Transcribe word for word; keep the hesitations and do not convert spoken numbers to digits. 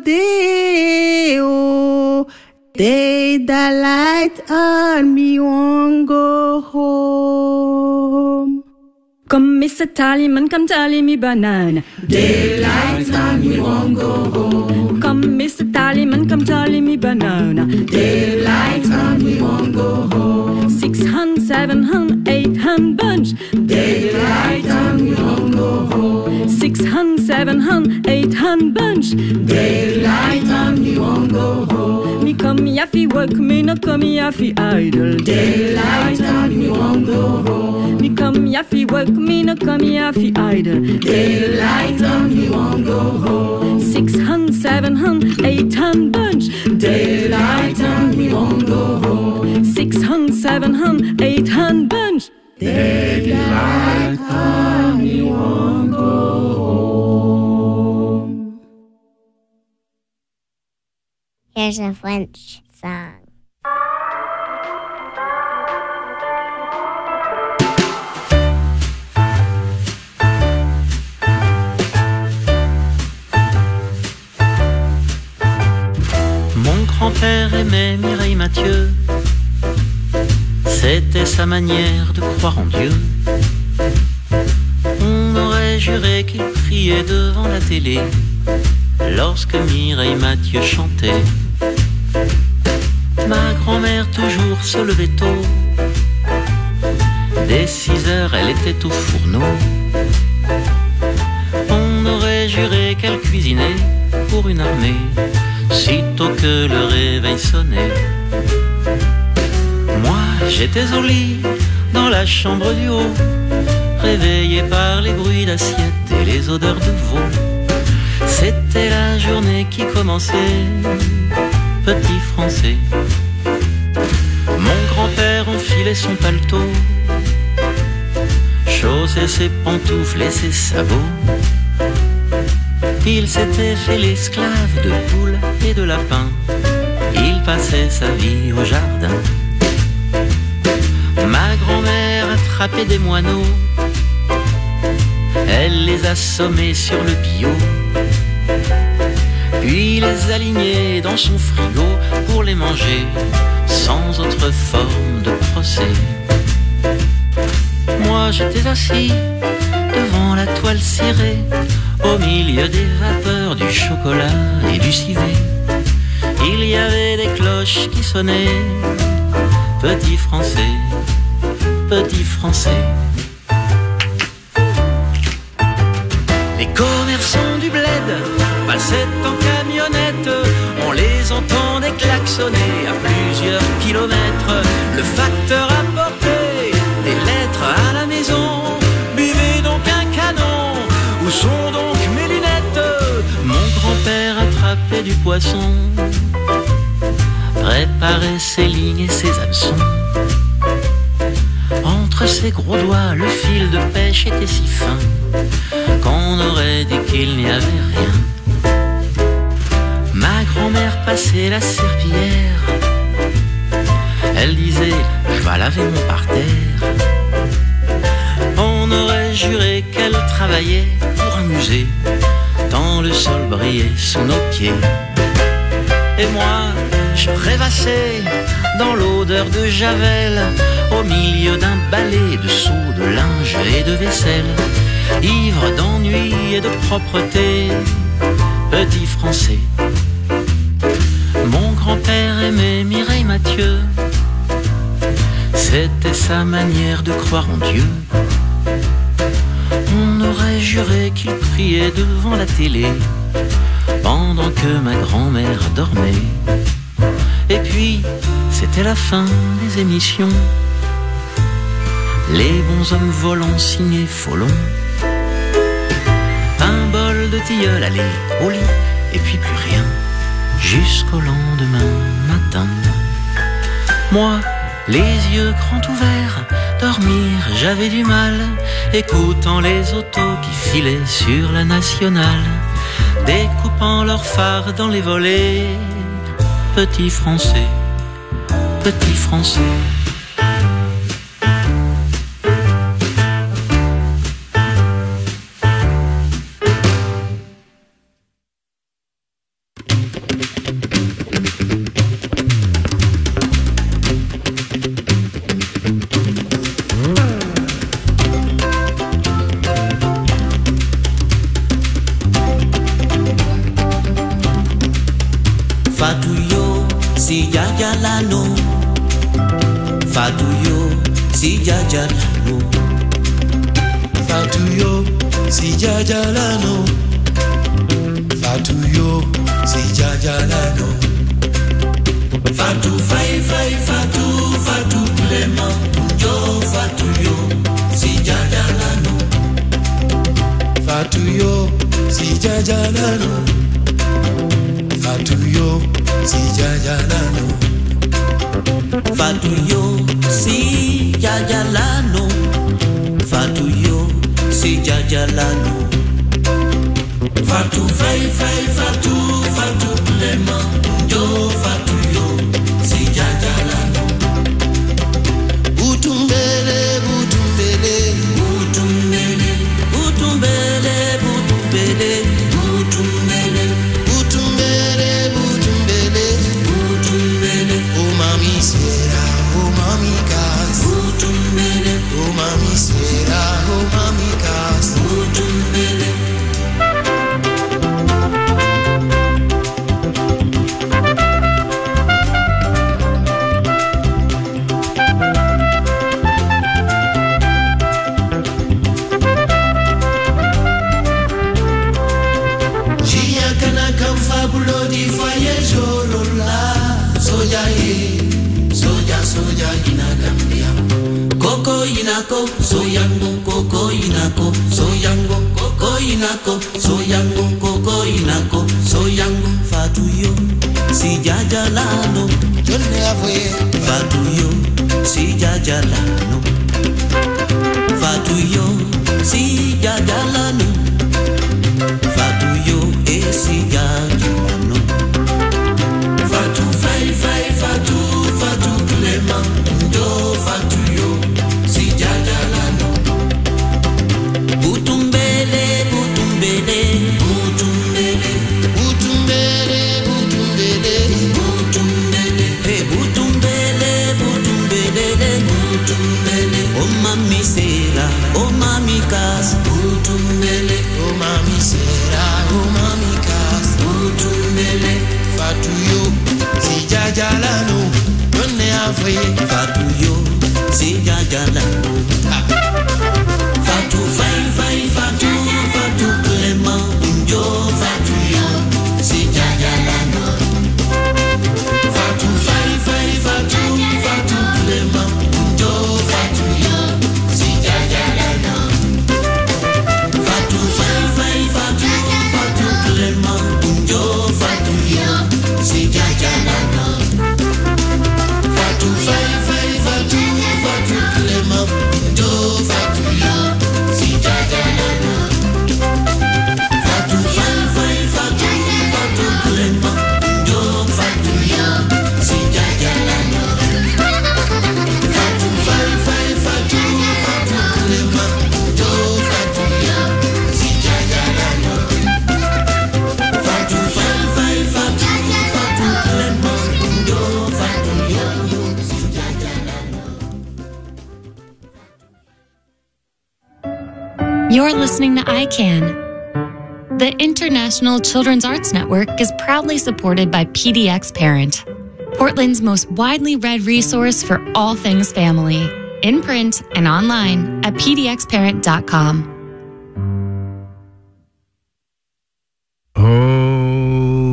day, oh, day that light on me won't go home. Come Mister Tallyman, come tally me banana. Daylight on me won't go home. Come Mister Tallyman, come tally me banana. Daylight on me won't go home. Six hun, seven hun, eight hun bunch. Daylight on me won't go home. Six hun, seven hun, eight hun bunch. Daylight on me won't go home. Me come yaffy work, me no come yaffy idle. Daylight on me won't go home. Me come yaffy work, me no come yaffy idle. Daylight on me won't go home. Six hun, seven hun, eight hun bunch. Daylight on me won't go home. Six hun, seven hun, eight hun bunch. Daylight on me won't go home. Here's a French song. Mon grand-père aimait Mireille Mathieu. C'était sa manière de croire en Dieu. On aurait juré qu'il priait devant la télé lorsque Mireille Mathieu chantait. Ma grand-mère toujours se levait tôt. Dès six heures, elle était au fourneau. On aurait juré qu'elle cuisinait pour une armée sitôt que le réveil sonnait. Moi, j'étais au lit, dans la chambre du haut, réveillé par les bruits d'assiettes et les odeurs de veau. C'était la journée qui commençait, petit français. Mon grand-père enfilait son paletot, chaussait ses pantoufles et ses sabots. Il s'était fait l'esclave de poules et de lapins. Il passait sa vie au jardin. Ma grand-mère attrapait des moineaux. Elle les assommait sur le billot, puis les alignait dans son frigo pour les manger sans autre forme de procès. Moi j'étais assis devant la toile cirée, au milieu des vapeurs du chocolat et du civet. Il y avait des cloches qui sonnaient. Petit français, petit français. Les commerçants du bled passaient en camionnette. On les entendait klaxonner à plusieurs kilomètres. Le facteur apportait des lettres à la maison. Buvez donc un canon. Où sont donc mes lunettes? Mon grand-père attrapait du poisson, préparait ses lignes et ses hameçons. Entre ses gros doigts, le fil de pêche était si fin qu'on aurait dit qu'il n'y avait rien. Ma grand-mère passait la serpillière. Elle disait, je vais laver mon parterre. On aurait juré qu'elle travaillait pour un musée, tant le sol brillait sous nos pieds. Et moi, je rêvassais dans l'odeur de Javel, au milieu d'un balai de seaux de linge et de vaisselle, ivre d'ennui et de propreté, petit français. Mon grand-père aimait Mireille Mathieu. C'était sa manière de croire en Dieu. On aurait juré qu'il priait devant la télé pendant que ma grand-mère dormait. Et puis, c'était la fin des émissions. Les bons hommes volants signaient Follon. Un bol de tilleul, allez, au lit, et puis plus rien, jusqu'au lendemain matin. Moi, les yeux grands ouverts, dormir, j'avais du mal, écoutant les autos qui filaient sur la nationale, découpant leurs phares dans les volets. Petit français, petit français. si jajalano. Fatuyo, si jajalano. Fatuyo, si jajalano. Fatuyo, si jajalano. Fatu fai fai fatu fatu Clement. Yo fatuyo, si jajalano. Fatuyo, si jajalano. Fatuyo, si jajalano. Fatuyo, si jajalano. Fatuyo, si jajalano. Fatu fai fai fatu fatu Clement. Yo fatuyo, si jajalano. Butumbele, butumbele, Butumbele, butumbele, butumbele, butumbele, butumbele, butumbele, butumbele, oh mami sera, oh mami kas, butumbele, oh mami sera, oh mami kas, butumbele. Fabulo di foyer jorola, soja ye, soja soja ina Gambia. Koko inako, soyango, koko inako, soyango, koko inako, soyango, koko inako, soyango. Fatuyo, si jajalano. Jone avoye, Fatuyo, si jajalano. Fatuyo, si jajalano. Fatuyo, e si jajalano. Fatu fai fai fatu fatu Clement. Yo fatuyo, si jajalano. Butumbele, butumbele, butumbele, butumbele, butumbele, butumbele, hey butumbele, butumbele, butumbele. Oh mami sera, oh mami kas, butumbele, oh mami sera, oh mami kas, butumbele. Fatuyo, si jajalano, jone avoye, Fatuyo, si jajalano. Fatu fai fai fatu fatu Clement. Yo fatuyo, si jajalano. Fatu fai fai fatu fatu Clement. Yo fatuyo, si jajalano. Fatu fai fai fatu fatu Clement. Yo fatuyo, si jajalano. Fatu fai fai fatu fatu Clement. Yo fatuyo, si jajalano. Fatu fai fai fatu fatu Clement. Yo fatuyo, si jajalano. Fatu fai fai fatu fatu Clement. Yo fatuyo, si jajalano. Fatu fai fai fatu fatu Clement. Yo fatuyo, si jajalano. You're listening to I CAN. The International Children's Arts Network is proudly supported by P D X Parent, Portland's most widely read resource for all things family, in print and online at p d x parent dot com.